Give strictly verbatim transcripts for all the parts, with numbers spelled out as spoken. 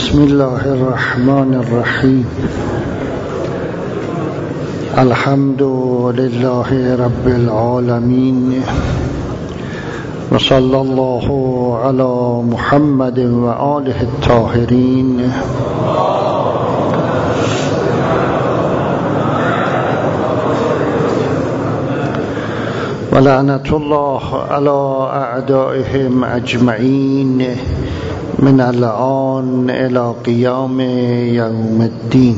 بسم الله الرحمن الرحیم. الحمد لله رب العالمین و صلی الله علی محمد و آله الطاهرین. و لعنت الله علی اعدائهم اجمعین من الآن الى قیام یوم الدین.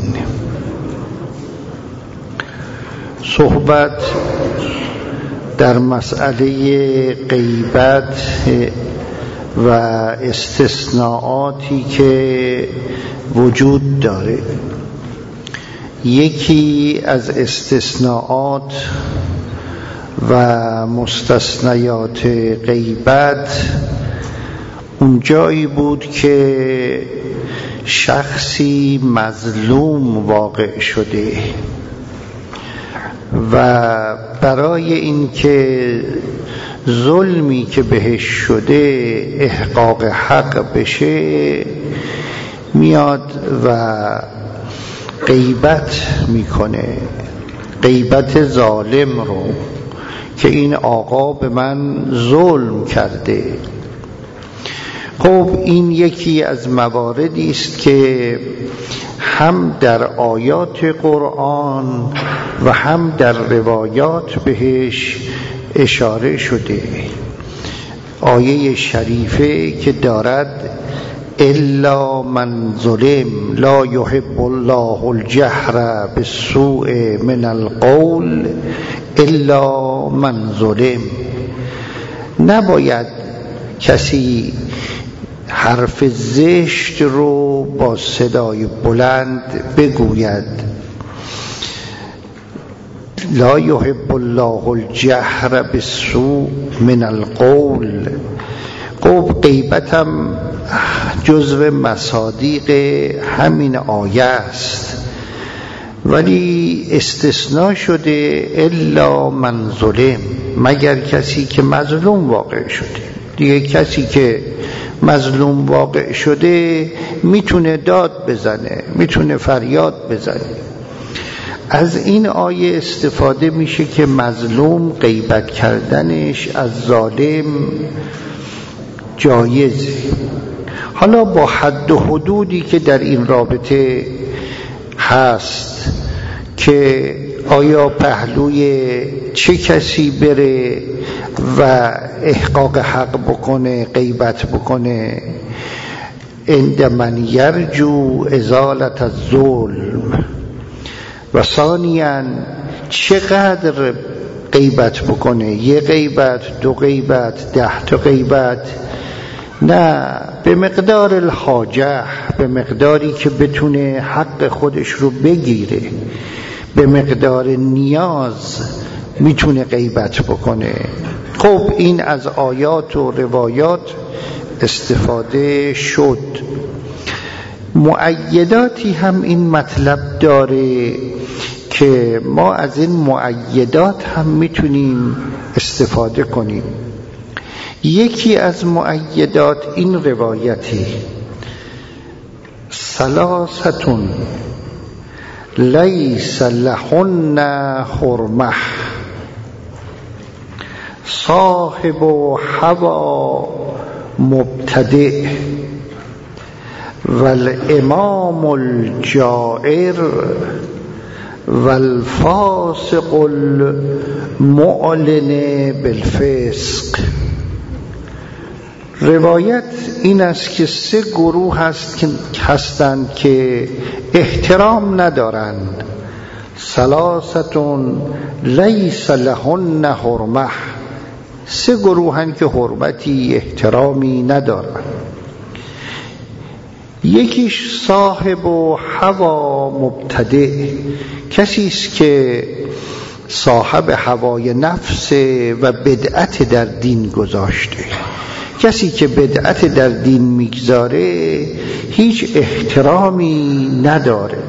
صحبت در مسئله غیبت و استثناءاتی که وجود داره. یکی از استثناءات و مستثنیات غیبت اون جایی بود که شخصی مظلوم واقع شده و برای اینکه ظلمی که بهش شده احقاق حق بشه میاد و غیبت میکنه، غیبت ظالم رو که این آقا به من ظلم کرده. خب این یکی از مواردی است که هم در آیات قرآن و هم در روایات بهش اشاره شده. آیه شریفه که دارد الا من ظلم لا یحب الله الجهر بالسوء من القول الا من ظلم. نباید کسی حرف زشت رو با صدای بلند بگوید. لا یحب الله الجهر بالسوء من القول. خب غیبت هم جزو مصادیق همین آیه است، ولی استثناء شده الا من ظلم، مگر کسی که مظلوم واقع شده. دیگه کسی که مظلوم واقع شده میتونه داد بزنه، میتونه فریاد بزنه. از این آیه استفاده میشه که مظلوم غیبت کردنش از ظالم جایزه. حالا با حد و حدودی که در این رابطه هست که آیا پهلوی چه کسی بره و احقاق حق بکنه، غیبت بکنه. عند من یرجو ازالت الظلم. و ثانیاً چقدر غیبت بکنه، یه غیبت، دو غیبت، ده تا غیبت؟ نه، به مقدار الحاجه، به مقداری که بتونه حق خودش رو بگیره، به مقدار نیاز میتونه غیبت بکنه. خب این از آیات و روایات استفاده شد. مؤیداتی هم این مطلب داره که ما از این مؤیدات هم میتونیم استفاده کنیم. یکی از مؤیدات این روایتی ثلاثتون لیس لهن حرمه صاحب هوا مبتدع والامام الجائر والفاسق المعلن بالفسق. روایت این است که سه گروه هست که هستند که احترام ندارند. ثلاثتون لیس لهن حرمه. سه گروه هستند که حرمتی، احترامی ندارند. یکیش صاحب و هوا مبتدع، کسی است که صاحب هوای نفس و بدعت در دین گذاشته. کسی که بدعت در دین میگذاره هیچ احترامی نداره.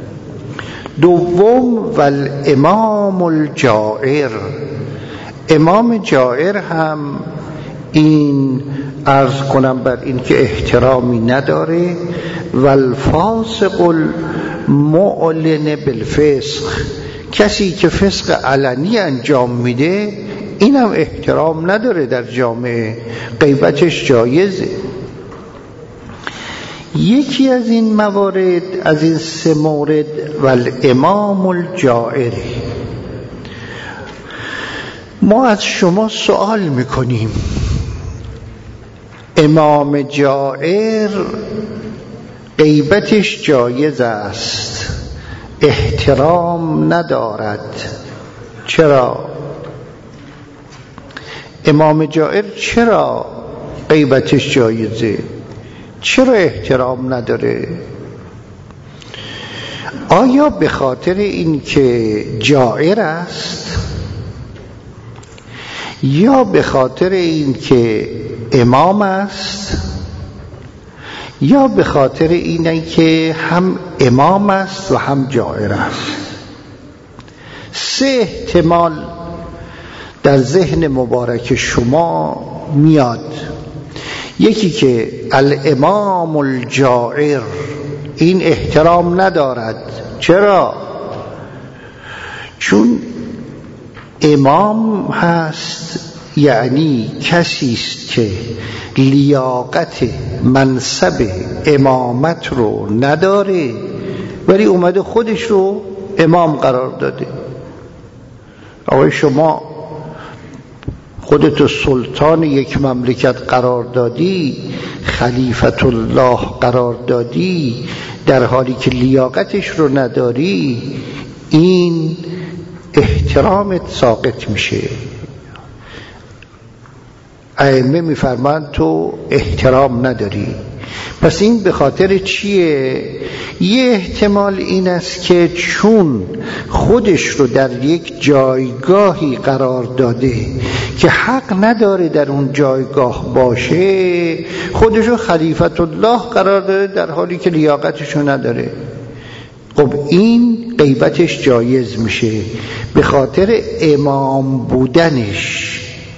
دوم والامام الجائر. امام جائر هم این عرض کنم بر این که احترامی نداره. والفاسق المعلن بالفسق، کسی که فسق علنی انجام میده اینم احترام نداره در جامعه، غیبتش جایزه. یکی از این موارد، از این سه مورد، والامام الجائر، ما از شما سوال میکنیم امام جائر غیبتش جایز است، احترام ندارد، چرا؟ امام جائر چرا غیبتش جایزه؟ چرا احترام نداره؟ آیا به خاطر این که جائر است، یا به خاطر این که امام است، یا به خاطر اینه که هم امام است و هم جائر است؟ سه احتمال در ذهن مبارک شما میاد. یکی که الامام الجائر این احترام ندارد، چرا؟ چون امام هست، یعنی کسی است که لیاقت منصب امامت رو نداره ولی اومده خودش رو امام قرار داده. آقای شما خودتو سلطان یک مملکت قرار دادی، خلیفت الله قرار دادی، در حالی که لیاقتش رو نداری، این احترامت ساقط میشه. ائمه میفرمایند تو احترام نداری. پس این به خاطر چیه؟ یه احتمال این است که چون خودش رو در یک جایگاهی قرار داده که حق نداره در اون جایگاه باشه، خودش رو خلیفت الله قرار داده در حالی که لیاقتش رو نداره. خب این غیبتش جایز میشه به خاطر امام بودنش.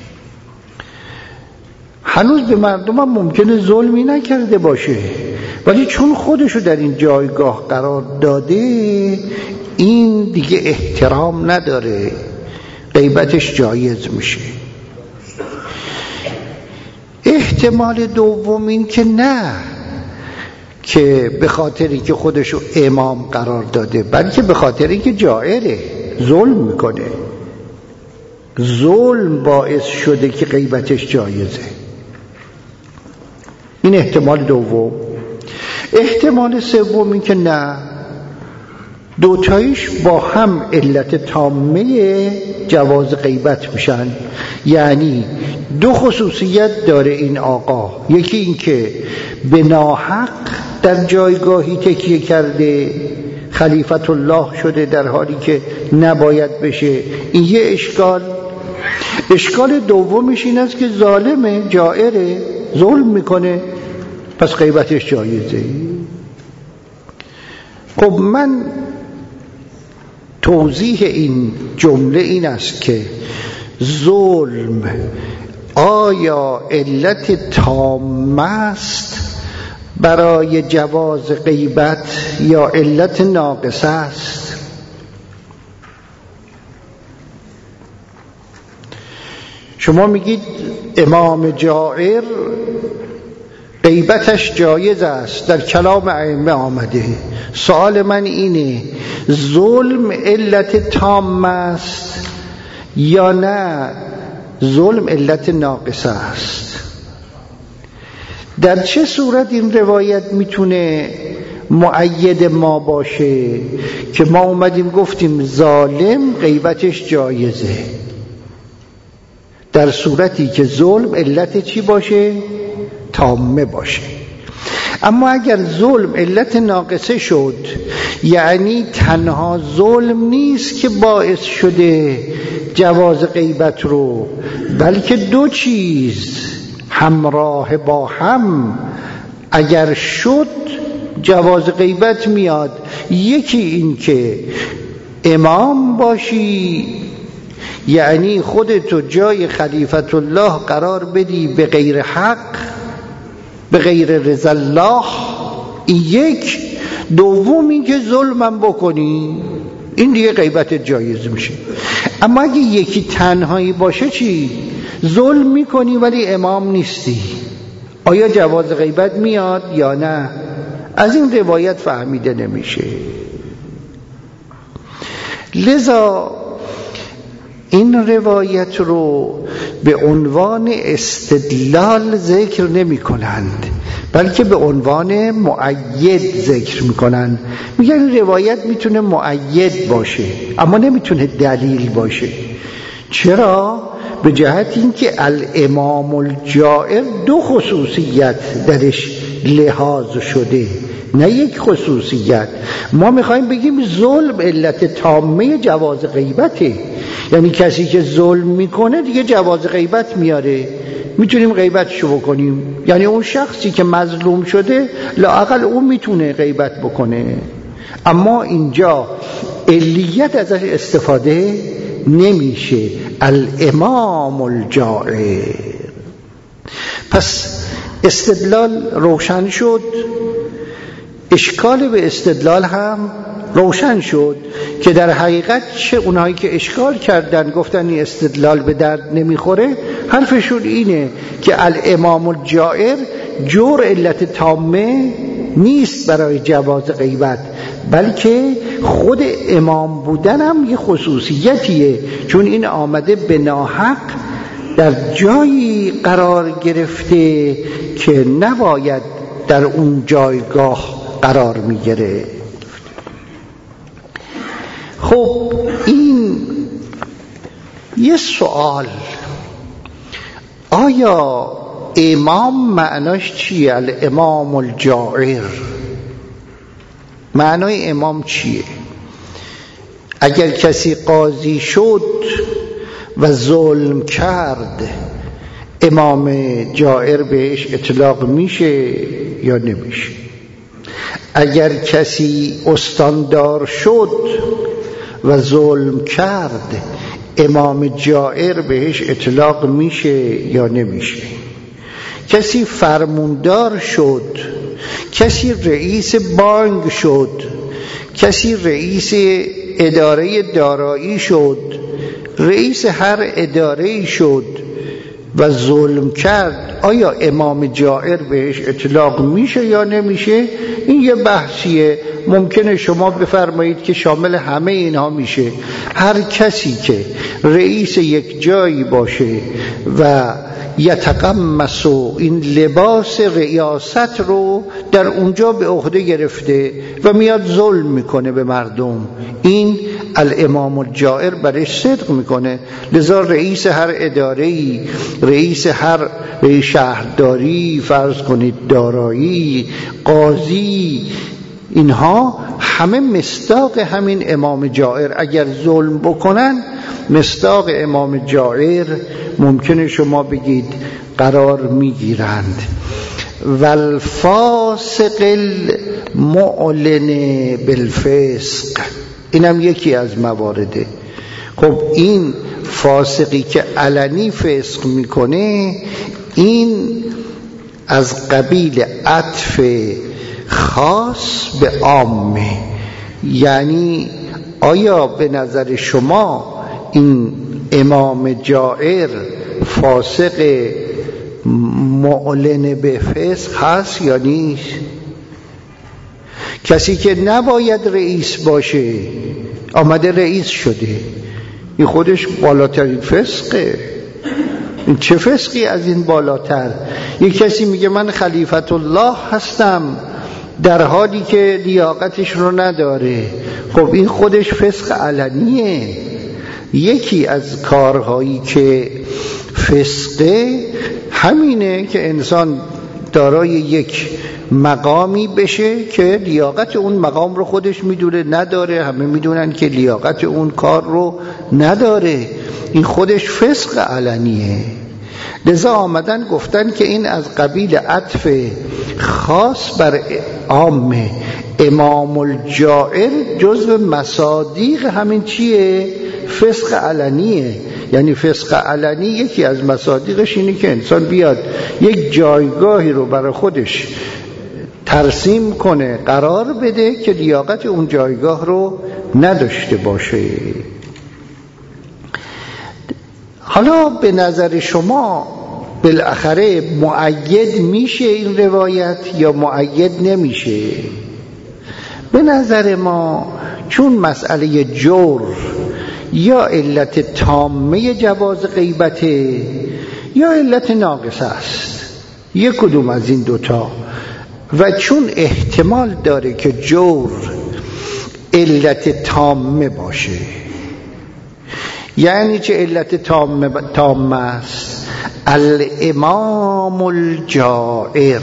هنوز به مردم هم ممکنه ظلمی نکرده باشه، ولی چون خودشو در این جایگاه قرار داده این دیگه احترام نداره، غیبتش جایز میشه. احتمال دوم این که نه، که به خاطری که خودشو امام قرار داده، بلکه به خاطری که جائره، ظلم میکنه، ظلم باعث شده که غیبتش جایزه. این احتمال دوم. احتمال سوم این که نه، دوتایش با هم علت تامه جواز غیبت میشن. یعنی دو خصوصیت داره این آقا، یکی این که به ناحق در جایگاهی تکیه کرده، خلیفت الله شده در حالی که نباید بشه، این یه اشکال. اشکال دومش این است که ظالمه، جائره، ظلم میکنه، پس غیبتش جایزه. خب من توضیح این جمله این است که ظلم آیا علت تام است برای جواز غیبت یا علت ناقص است؟ شما میگید امام جائر غیبتش جایز است، در کلام ائمه آمده. سوال من اینه ظلم علت تام است یا نه ظلم علت ناقص است؟ در چه صورت این روایت میتونه مؤید ما باشه که ما اومدیم گفتیم ظالم غیبتش جایزه؟ در صورتی که ظلم علت چی باشه؟ تامه باشه. اما اگر ظلم علت ناقصه شد، یعنی تنها ظلم نیست که باعث شده جواز غیبت رو، بلکه دو چیز همراه با هم اگر شد جواز غیبت میاد. یکی این که امام باشی، یعنی خودتو جای خلیفت الله قرار بدی به غیر حق، به غیر رضا الله. یک دوم این که ظلمم بکنی، این دیگه غیبت جایز میشه. اما اگه یکی تنهایی باشه چی؟ ظلم میکنی ولی امام نیستی، آیا جواز غیبت میاد یا نه؟ از این روایت فهمیده نمیشه. لذا این روایت رو به عنوان استدلال ذکر نمی کنند، بلکه به عنوان مؤید ذکر می کنند. میگن روایت میتونه مؤید باشه اما نمیتونه دلیل باشه. چرا؟ به جهت اینکه الامام الجائر دو خصوصیت درش لحاظ شده، نه یک خصوصیت. ما میخوایم بگیم ظلم علت تامه جواز غیبته، یعنی کسی که ظلم میکنه دیگه جواز غیبت میاره، میتونیم غیبتشو بکنیم. یعنی اون شخصی که مظلوم شده لااقل اون میتونه غیبت بکنه. اما اینجا علیت ازش استفاده نمیشه، الامام الجائر. پس استدلال روشن شد، اشکال به استدلال هم روشن شد که در حقیقت چه اونهایی که اشکال کردن گفتن این استدلال به درد نمیخوره، حرفشون اینه که الامام الجائر جور علت تامه نیست برای جواز غیبت، بلکه خود امام بودن هم یه خصوصیتیه، چون این آمده به ناحق در جایی قرار گرفته که نباید در اون جایگاه قرار میگیره. خب این یه سوال، آیا امام معناش چیه؟ الامام الجائر معنای امام چیه؟ اگر کسی قاضی شد و ظلم کرد، امام جائر بهش اطلاق میشه یا نمیشه؟ اگر کسی استاندار شد و ظلم کرد، امام جائر بهش اطلاق میشه یا نمیشه؟ کسی فرماندار شد، کسی رئیس بانک شد، کسی رئیس اداره دارایی شد، رئیس هر اداره شد و ظلم کرد، آیا امام جائر بهش اطلاق میشه یا نمیشه؟ این یه بحثیه، ممکنه شما بفرمایید که شامل همه اینها میشه. هر کسی که رئیس یک جایی باشه و یتقمص این لباس ریاست رو در اونجا به عهده گرفته و میاد ظلم میکنه به مردم، این الامام الجائر برش صدق میکنه. لذا رئیس هر اداره‌ای، رئیس هر رئیس شهرداری، فرض کنید دارایی، قاضی، اینها همه مصداق همین امام جائر. اگر ظلم بکنن مصداق امام جائر ممکنه شما بگید قرار میگیرند. والفاسق المعلن بالفسق، اینم یکی از موارده. خب این فاسقی که علنی فسق میکنه، این از قبیل عطف خاص به عامه. یعنی آیا به نظر شما این امام جائر فاسق معلن به فسق هست یا نیست؟ کسی که نباید رئیس باشه آمده رئیس شده، این خودش بالاترین فسقه. این چه فسقی از این بالاتر؟ یک کسی میگه من خلیفت الله هستم در حالی که لیاقتش رو نداره، خب این خودش فسق علنیه. یکی از کارهایی که فسقه همینه که انسان دارای یک مقامی بشه که لیاقت اون مقام رو خودش میدونه نداره، همه میدونن که لیاقت اون کار رو نداره، این خودش فسق علنیه. لذا آمدن گفتن که این از قبیل عطف خاص بر عامه. امام الجائر جزو مصادیق همین چیه؟ فسق علنیه. یعنی فسق علنی یکی از مصادیقش اینه که انسان بیاد یک جایگاهی رو برای خودش ترسیم کنه، قرار بده که لیاقت اون جایگاه رو نداشته باشه. حالا به نظر شما بالاخره مؤید میشه این روایت یا مؤید نمیشه؟ به نظر ما چون مسئله جور یا علت تامه جواز غیبته یا علت ناقصه است، یک کدوم از این دوتا، و چون احتمال داره که جور علت تامه باشه، یعنی چه علت تامه تامه است؟ الامام الجائر.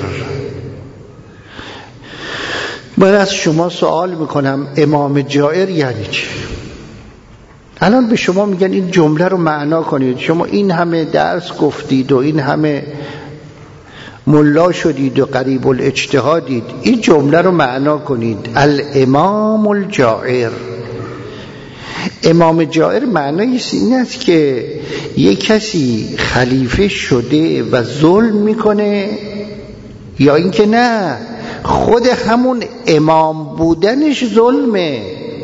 من از شما سوال میکنم امام جائر یعنی چه؟ الان به شما میگن این جمله رو معنا کنید، شما این همه درس گفتید و این همه ملا شدید و قریب الاجتهادید، این جمله رو معنا کنید. الامام الجائر، امام جائر معنایش این است که یک کسی خلیفه شده و ظلم میکنه، یا اینکه نه خود همون امام بودنش ظلمه،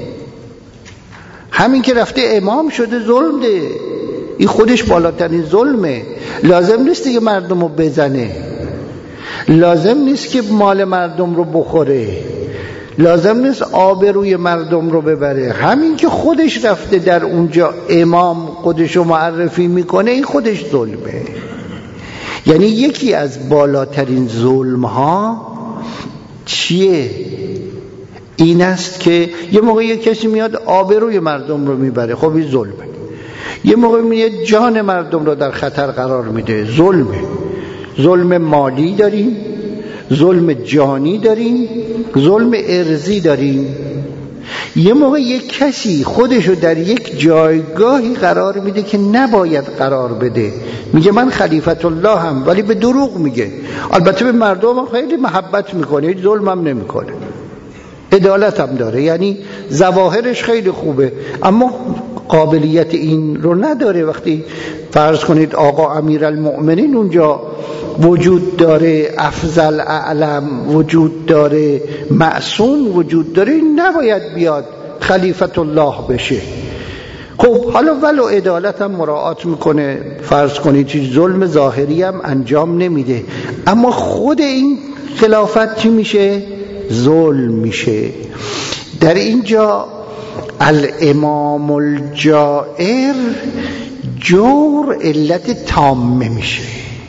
همین که رفته امام شده ظلم ده، این خودش بالاترین ظلمه. لازم نیست که مردم رو بزنه، لازم نیست که مال مردم رو بخوره، لازم نیست آبروی مردم رو ببره، همین که خودش رفته در اونجا امام خودش رو معرفی میکنه، این خودش ظلمه. یعنی یکی از بالاترین ظلم ها چیه؟ این است که یه موقع یک کسی میاد آبروی مردم رو میبره، خب این ظلمه. یه موقع میاد جان مردم رو در خطر قرار میده، ظلمه. ظلم مالی داریم، ظلم جانی داریم، ظلم ارضی داریم. یه موقع یک کسی خودشو در یک جایگاهی قرار میده که نباید قرار بده، میگه من خلیفت الله هم، ولی به دروغ میگه. البته به مردم خیلی محبت میکنه، هیچ ظلم هم نمیکنه، عدالت هم داره، یعنی ظواهرش خیلی خوبه، اما قابلیت این رو نداره. وقتی فرض کنید آقا امیرالمؤمنین اونجا وجود داره، افضل اعلم وجود داره، معصوم وجود داره، این نباید بیاد خلیفت الله بشه. خب حالا ولو عدالت هم مراعات میکنه، فرض کنید چیز ظلم ظاهری هم انجام نمیده، اما خود این خلافت چی میشه؟ ظلم میشه. در اینجا الامام الجائر جور علت تامه میشه.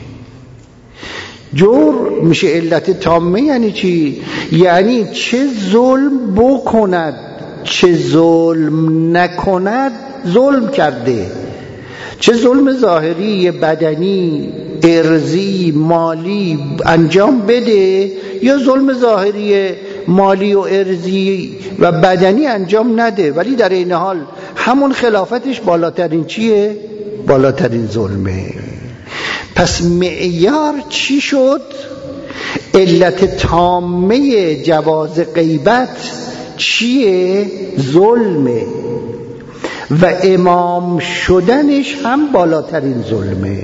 جور میشه علت تامه یعنی چی؟ یعنی چه ظلم بکند چه ظلم نکند ظلم کرده. چه ظلم ظاهری بدنی ارضی مالی انجام بده، یا ظلم ظاهری مالی و ارضی و بدنی انجام نده، ولی در این حال همون خلافتش بالاترین چیه؟ بالاترین ظلمه. پس معیار چی شد؟ علت تامه جواز غیبت چیه؟ ظلمه، و امام شدنش هم بالاترین ظلمه.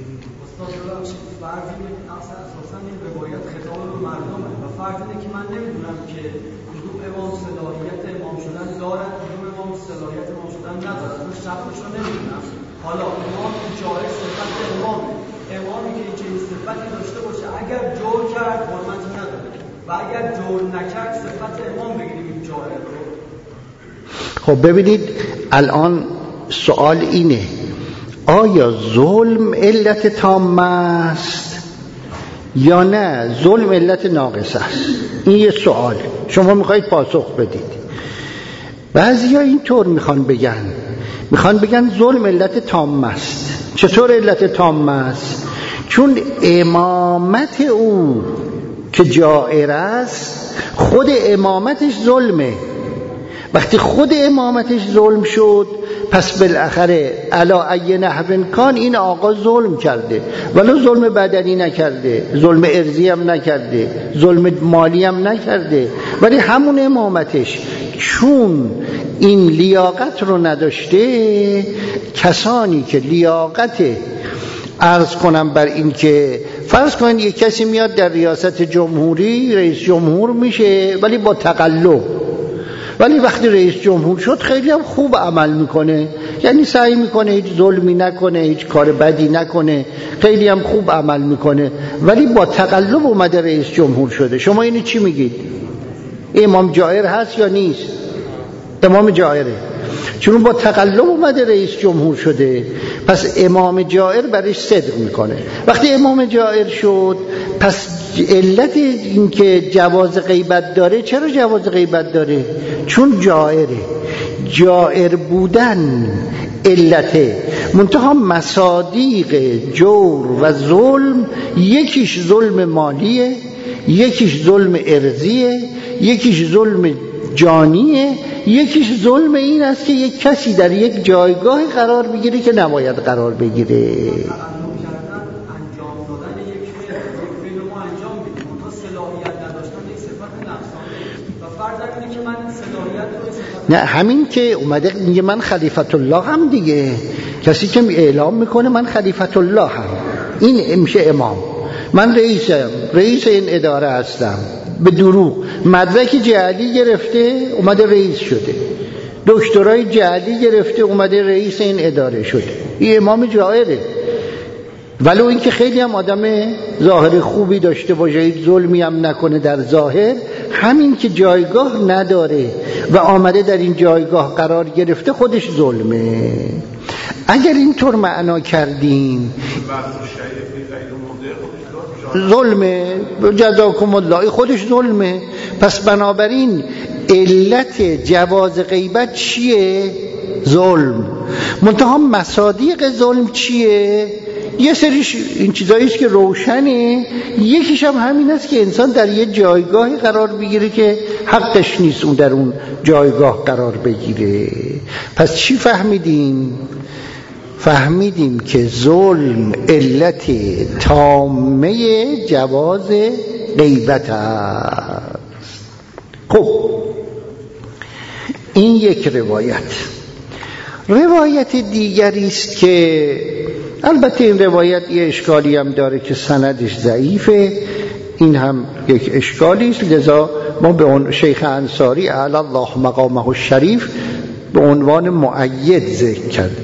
حالا امام جای صفت امام امامی که چه صفتی داشته باشه، اگر جور کرد حرمتی نداره و اگر جور نکرد صفت امام بگیریم این جای رو. خب ببینید الان سوال اینه، آیا ظلم علت تامه است یا نه ظلم علت ناقصه است؟ این یه سوال شما میخواید پاسخ بدید. بعضیا اینطور میخوان بگن، میخوان بگن ظلم علت تامه است. چطور علت تامه است؟ چون امامت او که جائر است، خود امامتش ظلمه. وقتی خود امامتش ظلم شد، پس بالاخره علا ای نحو کان این آقا ظلم کرده، ولو ظلم بدنی نکرده، ظلم ارضی هم نکرده، ظلم مالی هم نکرده، ولی همون امامتش چون این لیاقت رو نداشته، کسانی که لیاقت عرض کنم بر این که فرض کنید یک کسی میاد در ریاست جمهوری رئیس جمهور میشه ولی با تقلب، ولی وقتی رئیس جمهور شد خیلی هم خوب عمل میکنه، یعنی سعی میکنه هیچ ظلمی نکنه، هیچ کار بدی نکنه، خیلی هم خوب عمل میکنه، ولی با تقلب اومده رئیس جمهور شده. شما اینو چی میگید؟ امام جائر هست یا نیست؟ امام جائره، چون با تقلب اومده رئیس جمهور شده، پس امام جائر برش صدق میکنه. وقتی امام جائر شد، پس علت این که جواز غیبت داره، چرا جواز غیبت داره؟ چون جائره. جائر بودن علته، منتها مصادیق جور و ظلم، یکیش ظلم مالیه، یکیش ظلم ارضیه، یکیش ظلم جانیه، یکیش ظلم این است که یک کسی در یک جایگاه قرار بگیره که نباید قرار بگیره. نه همین که اومده میگه من خلیفت الله هم دیگه، کسی که اعلام میکنه من خلیفت الله هم، این میشه امام. من رئیسم، رئیس این اداره هستم، به دروغ مدرک جعلی گرفته اومده رئیس شده، دکترای جعلی گرفته اومده رئیس این اداره شده، این امام جائره. ولو اینکه خیلی هم آدم ظاهر خوبی داشته باشه، هیچ ظلمی هم نکنه در ظاهر، همین که جایگاه نداره و آمده در این جایگاه قرار گرفته خودش ظلمه. اگر اینطور معنا کردیم ظلمه، جزاکم الله، خودش ظلمه. پس بنابراین علت جواز غیبت چیه؟ ظلم. منتها مصادیق ظلم چیه؟ یه سریش این چیزایی است که روشنه، یکیش هم همین است که انسان در یه جایگاهی قرار بگیره که حقش نیست اون در اون جایگاه قرار بگیره. پس چی فهمیدیم؟ فهمیدیم که ظلم علت تامه جواز غیبت است. خب این یک روایت. روایت دیگری است که البته این روایت یه اشکالی هم داره که سندش ضعیفه، این هم یک اشکالی است، لذا ما به اون شیخ انصاری اعلی الله مقامه الشریف به عنوان مؤید ذکر کردیم.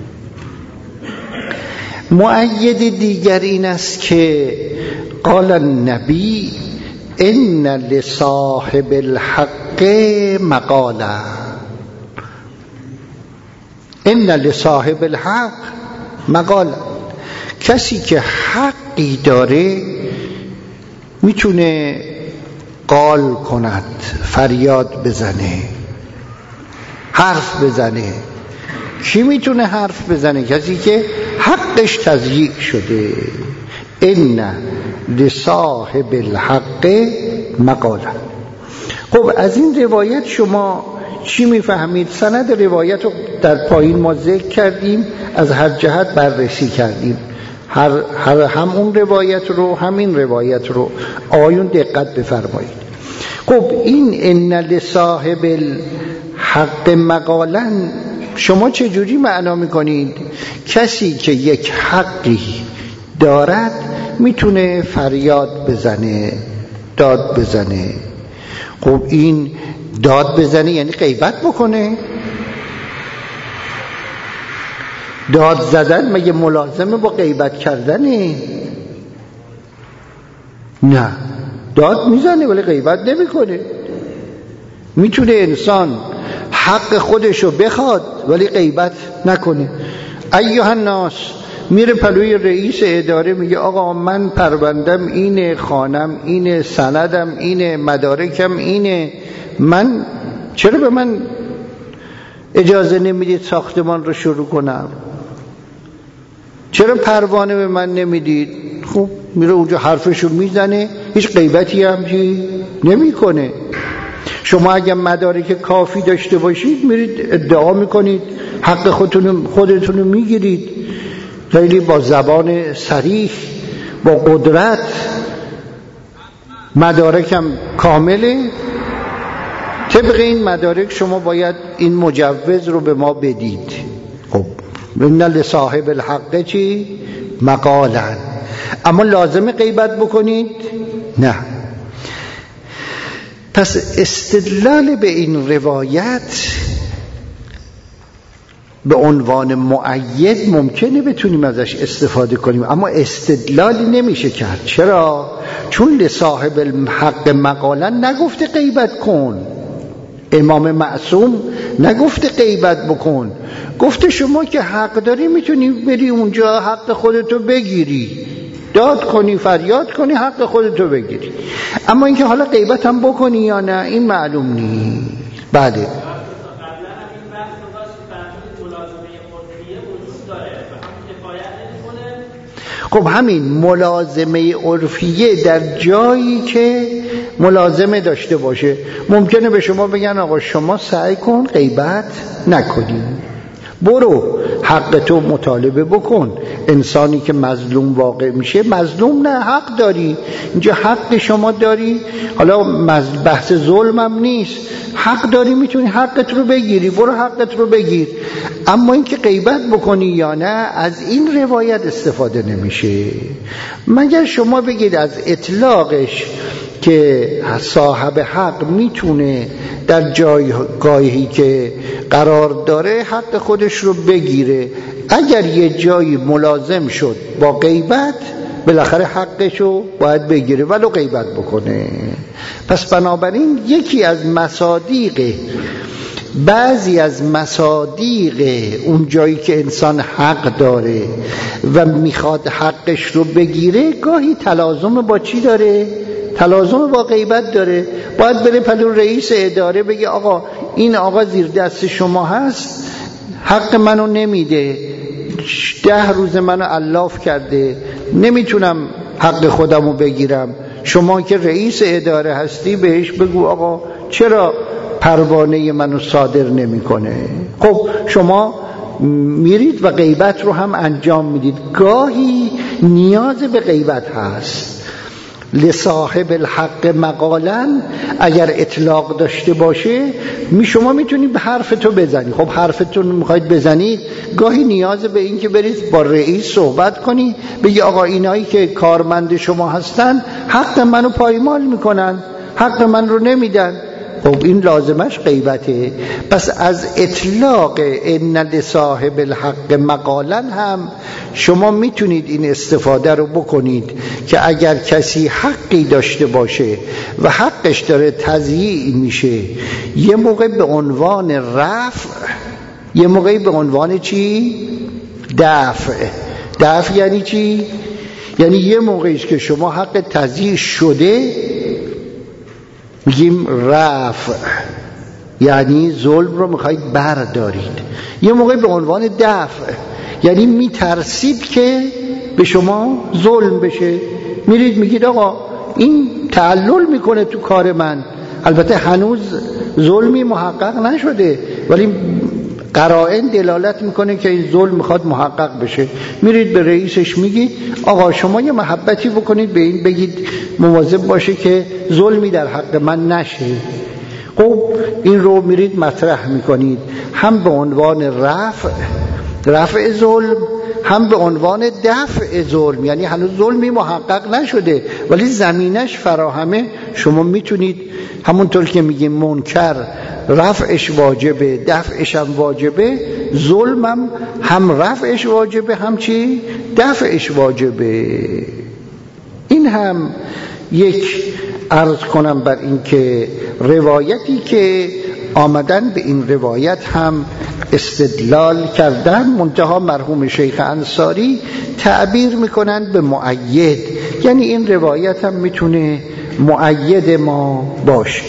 مؤید دیگر این است که قال النبی ان لصاحب الحق مقالا، ان لصاحب الحق مقالا، کسی که حقی داره میتونه قال کند، فریاد بزنه، حرف بزنه. کی میتونه حرف بزنه؟ کسی که حقش تضییع شده. ان لصاحب الحق مقالا. خب از این روایت شما چی میفهمید؟ سند روایت رو در پایین ما ذکر کردیم، از هر جهت بررسی کردیم، هر, هر هم اون روایت رو همین روایت رو آیون دقت بفرمایید. خب این ان لصاحب الحق مقالا شما چجوری معنا میکنید؟ کسی که یک حقی دارد میتونه فریاد بزنه، داد بزنه. خب این داد بزنه یعنی غیبت بکنه؟ داد زدن مگه ملازمه با غیبت کردنه؟ نه، داد میزنه ولی غیبت نمیکنه. میتونه انسان حق خودشو بخواد ولی غیبت نکنه. ایها الناس، میره پلوی رئیس اداره میگه آقا من پروندم اینه، خانم اینه، سندم اینه، مدارکم اینه، من چرا به من اجازه نمیدید ساختمان رو شروع کنم؟ چرا پروانه به من نمیدید؟ خب میره اونجا حرفشو میزنه، هیچ غیبتی هم نمی کنه. شما اگر مدارک کافی داشته باشید میرید ادعا میکنید، حق خودتون خودتون میگیرید، خیلی با زبان صریح، با قدرت، مدارکم کامله، طبق این مدارک شما باید این مجوز رو به ما بدید. خب ان لصاحب الحق چی؟ مقالا. اما لازم غیبت بکنید؟ نه. پس استدلال به این روایت به عنوان مؤید ممکنه بتونیم ازش استفاده کنیم، اما استدلالی نمیشه کرد. چرا؟ چون لصاحب الحق مقالا نگفته غیبت کن، امام معصوم نگفته غیبت بکن، گفته شما که حق داری میتونی بری اونجا حق خودتو بگیری، داد کنی، فریاد کنی، حق خودتو بگیری. اما اینکه حالا غیبت هم بکنی یا نه این معلوم نیست. بله خب همین ملازمه عرفیه در جایی که ملازمه داشته باشه، ممکنه به شما بگن آقا شما سعی کن غیبت نکنی، برو حق تو مطالبه بکن. انسانی که مظلوم واقع میشه، مظلوم نه حق داری، اینجا حق شما داری، حالا بحث ظلم هم نیست، حق داری میتونی حقت رو بگیری، برو حقت رو بگیر. اما اینکه غیبت بکنی یا نه از این روایت استفاده نمیشه، مگر شما بگید از اطلاقش که صاحب حق میتونه در جایگاهی که قرار داره حق خودش رو بگیره. اگر یه جایی ملازم شد با غیبت بالاخره حقش رو باید بگیره ولو غیبت بکنه. پس بنابراین یکی از مصادیق، بعضی از مصادیق اون جایی که انسان حق داره و میخواد حقش رو بگیره گاهی تلازم با چی داره؟ تلازم با غیبت داره. باید بره پلو رئیس اداره بگه آقا این آقا زیر دست شما هست، حق منو نمیده، ده روز منو علاف کرده، نمیتونم حق خودمو بگیرم، شما که رئیس اداره هستی بهش بگو آقا چرا پروانه منو صادر نمیکنه. خب شما میرید و غیبت رو هم انجام میدید. گاهی نیاز به غیبت هست. لصاحب الحق مقالا اگر اطلاق داشته باشه می شما میتونید به حرفتو بزنی. خب حرفتون میخواید بزنید، گاهی نیاز به این که برید با رئیس صحبت کنی، بگی آقا اینایی که کارمند شما هستن حق منو پایمال میکنن، حق من رو نمیدن. خب این لازمش غیبته. پس از اطلاق ان لصاحب الحق مقالا هم شما میتونید این استفاده رو بکنید که اگر کسی حقی داشته باشه و حقش داره تضییع میشه، یه موقع به عنوان رفع، یه موقعی به عنوان چی؟ دفع. دفع یعنی چی؟ یعنی یه موقعیش که شما حق تضییع شده میگیم رفع، یعنی ظلم رو میخواید بردارید. یه موقع به عنوان دفع، یعنی میترسید که به شما ظلم بشه، میرید میگید آقا این تعلل میکنه تو کار من، البته هنوز ظلمی محقق نشده ولی قرائن دلالت میکنه که این ظلم میخواد محقق بشه. میرید به رئیسش میگید آقا شما یه محبتی بکنید به این، بگید مواظب باشه که ظلمی در حق من نشه. خب این رو میرید مطرح میکنید، هم به عنوان رفع رفع ظلم، هم به عنوان دفع ظلم، یعنی هنوز ظلمی محقق نشده ولی زمینش فراهمه. شما میتونید همونطور که میگیم منکر رفعش واجبه، دفعش هم واجبه، ظلمم هم رفعش واجبه هم چی؟ دفعش واجبه. این هم یک عرض کنم بر این که روایتی که آمدن به این روایت هم استدلال کردن، منتها مرحوم شیخ انصاری تعبیر میکنن به مؤید، یعنی این روایت هم میتونه مؤید ما باشه.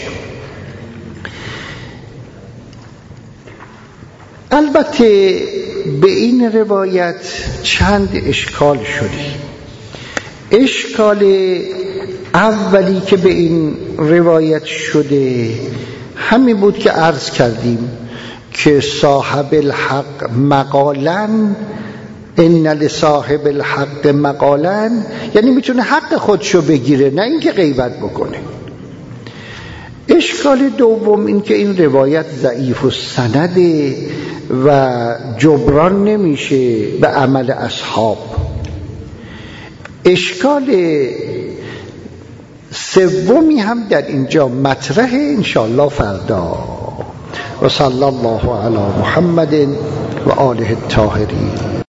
البته به این روایت چند اشکال شده. اشکال اولی که به این روایت شده همین بود که عرض کردیم که صاحب الحق مقالاً، ان لصاحب الحق مقالاً یعنی میتونه حق خودشو بگیره، نه اینکه غیبت بکنه. اشکال دوم این که این روایت ضعیف السنده و جبران نمیشه به عمل اصحاب. اشکال سومی هم در اینجا مطرحه، انشاءالله فردا. و صلی الله علی محمد و آله الطاهرین.